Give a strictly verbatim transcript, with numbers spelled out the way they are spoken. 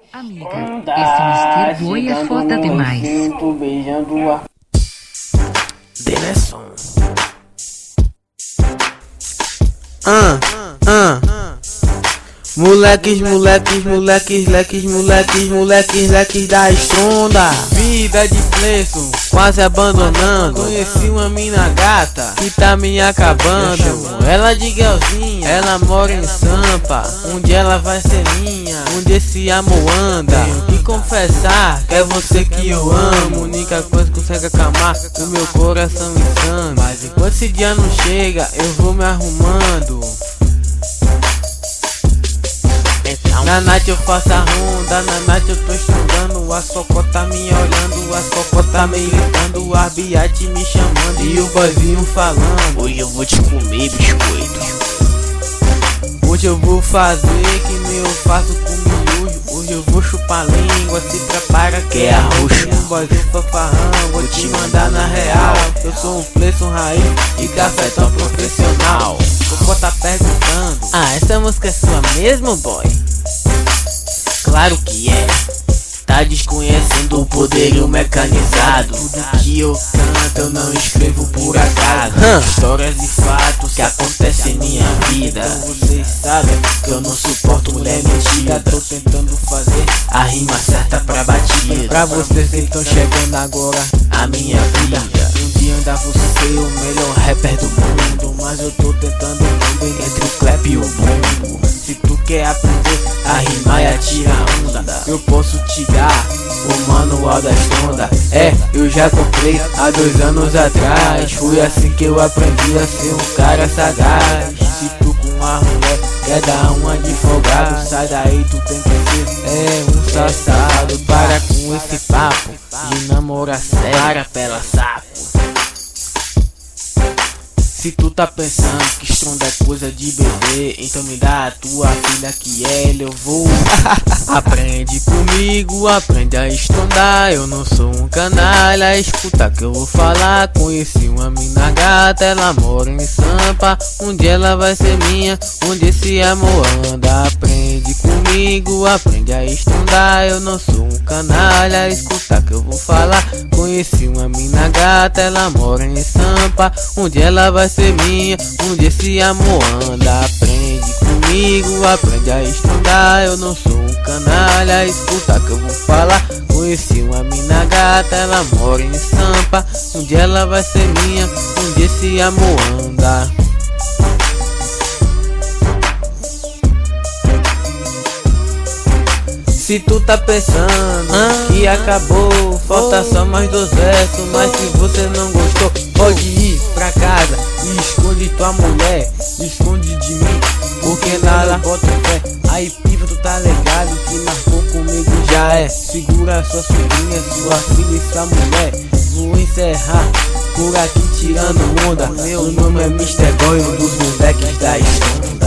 Amiga, esse mister Boi é foda demais. Beijando a Denesson. Ah, ah. Moleques, moleques, moleques, leques, moleques, moleques, leques da estronda. Vida de preço, quase abandonando. Conheci uma mina gata que tá me acabando. Ela de Guelzinha, ela mora em Sampa. Um dia ela vai ser minha, onde esse amor anda. Tenho que confessar que é você que eu amo. Única coisa que consegue acalmar o meu coração insano. Mas enquanto esse dia não chega, eu vou me arrumando. Na night eu faço a ronda, na night eu tô estudando. As cocó tá me olhando, as cocó tá me gritando. A biate me chamando e o boizinho falando: hoje eu vou te comer, biscoito. Hoje eu vou fazer que nem eu faço com miojo. Hoje eu vou chupar língua, se prepara que é arroxo. Um boizinho fanfarrão, vou te mandar na real. Eu sou um Playson raiz e cafetão profissional. Cocó tá perguntando: ah, essa música é sua mesmo, boy? Claro que é. Tá desconhecendo o poderio mecanizado. Tudo que eu canto eu não escrevo por acaso. hum. Histórias e fatos que acontecem em minha vida. Então vocês sabem que eu não suporto mulher mentira. Tô tentando fazer a rima certa pra batida. Pra vocês que estão chegando agora a minha vida. Um dia ainda vou ser o melhor rapper do mundo. Mas eu tô tentando também entre o clap e o bumbo. Se tu quer aprender a rimar e a tirar onda, eu posso te dar o manual da estronda. É, eu já comprei há dois anos atrás. Foi assim que eu aprendi a ser um cara sagaz. Se tu com uma mulher quer dar uma de folgado, sai daí, tu tem que ser é um safado. Para com esse papo de namorar sério, para pela saco. Se tu tá pensando que estronda é coisa de bebê, então me dá a tua filha que ela eu vou. Aprende comigo, aprende a estrondar. Eu não sou um canalha, escuta que eu vou falar. Conheci uma mina gata, ela mora em Sampa. Um dia ela vai ser minha, onde esse amor anda. Aprende comigo, aprende a estrondar. Eu não sou um canalha, escuta que eu vou falar. Conheci uma mina gata, ela mora em Sampa. Um dia ela vai ser minha, onde esse amor anda. Aprende comigo, aprende a estudar. Eu não sou um canalha, escuta que eu vou falar. Conheci uma mina gata, ela mora em Sampa. Um dia ela vai ser minha, onde esse amor anda. Se tu tá pensando ah, que acabou, falta oh, só mais dois versos. Mas se você não gostou, pode ir pra casa e esconde tua mulher, esconde de mim, porque nada bota fé. Aí piva, tu tá ligado que marcou comigo já é. Segura sua sobrinha, sua filha e sua mulher. Vou encerrar por aqui tirando onda. Meu nome é mister Boy, um dos moleques da estronda.